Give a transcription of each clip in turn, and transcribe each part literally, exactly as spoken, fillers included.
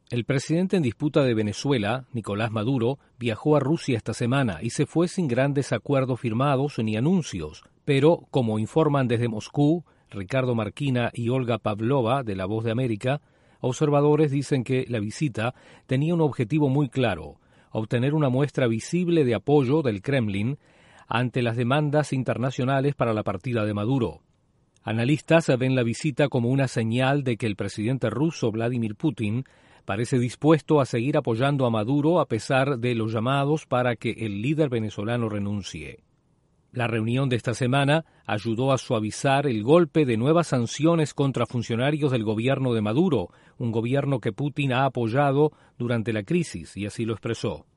El presidente en disputa de Venezuela, Nicolás Maduro, viajó a Rusia esta semana y se fue sin grandes acuerdos firmados ni anuncios, pero, como informan desde Moscú, Ricardo Marquina y Olga Pavlova, de La Voz de América, observadores dicen que la visita tenía un objetivo muy claro: obtener una muestra visible de apoyo del Kremlin ante las demandas internacionales para la partida de Maduro. Analistas ven la visita como una señal de que el presidente ruso Vladimir Putin parece dispuesto a seguir apoyando a Maduro a pesar de los llamados para que el líder venezolano renuncie. La reunión de esta semana ayudó a suavizar el golpe de nuevas sanciones contra funcionarios del gobierno de Maduro, un gobierno que Putin ha apoyado durante la crisis, y así lo expresó.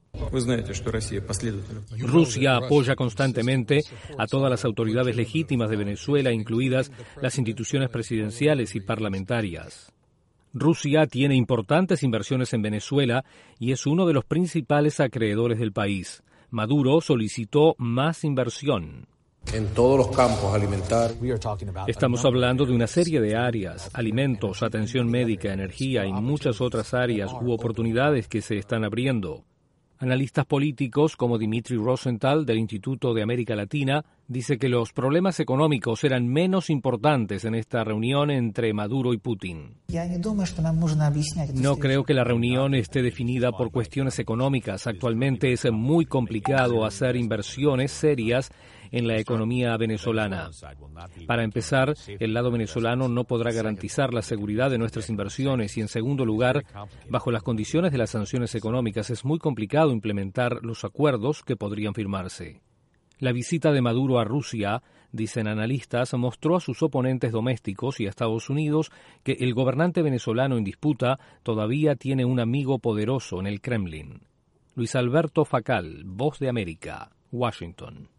Rusia apoya constantemente a todas las autoridades legítimas de Venezuela, incluidas las instituciones presidenciales y parlamentarias. Rusia tiene importantes inversiones en Venezuela y es uno de los principales acreedores del país. Maduro solicitó más inversión. En todos los campos alimentarios. Estamos hablando de una serie de áreas: alimentos, atención médica, energía y muchas otras áreas u oportunidades que se están abriendo. Analistas políticos como Dimitri Rosenthal, del Instituto de América Latina, dice que los problemas económicos eran menos importantes en esta reunión entre Maduro y Putin. No creo que la reunión esté definida por cuestiones económicas. Actualmente es muy complicado hacer inversiones serias en la economía venezolana. Para empezar, el lado venezolano no podrá garantizar la seguridad de nuestras inversiones y, en segundo lugar, bajo las condiciones de las sanciones económicas es muy complicado implementar los acuerdos que podrían firmarse. La visita de Maduro a Rusia, dicen analistas, mostró a sus oponentes domésticos y a Estados Unidos que el gobernante venezolano en disputa todavía tiene un amigo poderoso en el Kremlin. Luis Alberto Facal, Voz de América, Washington.